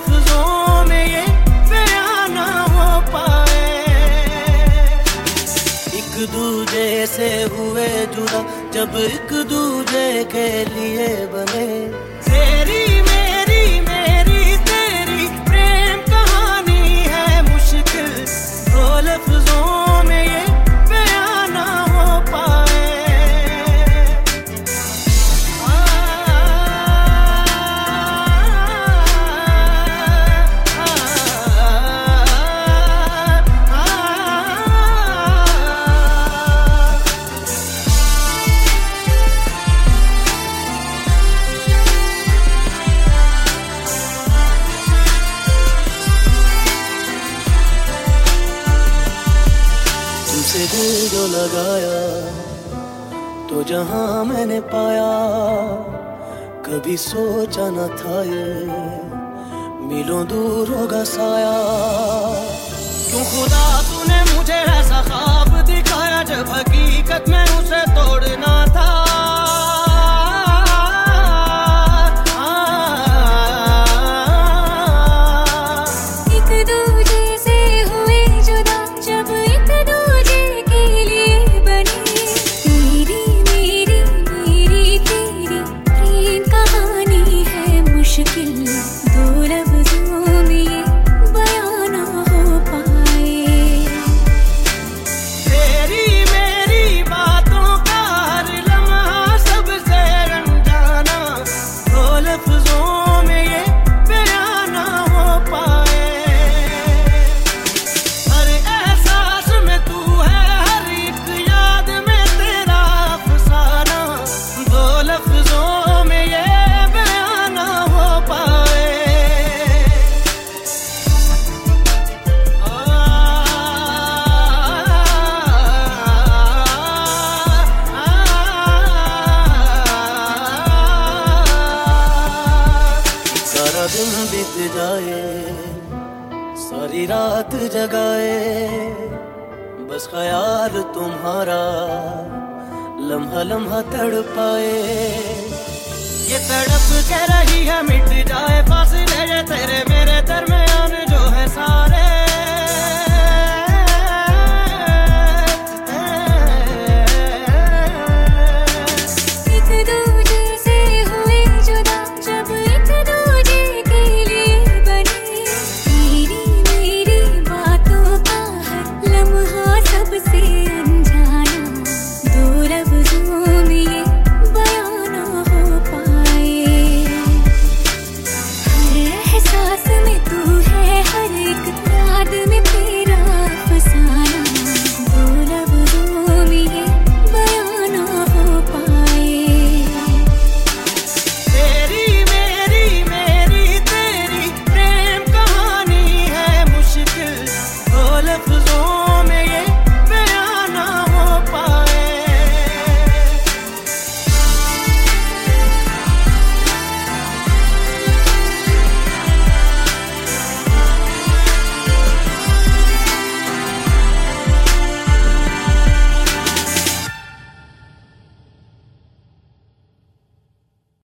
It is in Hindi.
लफ्जों में ये बयान ना हो पाए। एक दूजे से हुए जुदा जब एक दूजे के लिए बने। तेरी मेरी मेरी तेरी प्रेम कहानी है मुश्किल, दो लफ्जों में ये बयान ना हो पाए। तुमसे दिल जो लगाया तो जहां मैंने पाया, कभी सोचा न था ये मीलों दूर होगा साया। क्यों खुदा तूने मुझे ऐसा ख्वाब दिखाया जब हकीकत में उसे तोड़ना था। दिन बीत जाए सारी रात जगाए, बस ख्याल तुम्हारा लम्हा लम्हा तड़पाए। ये तड़प कह रही है मिट जाए फासले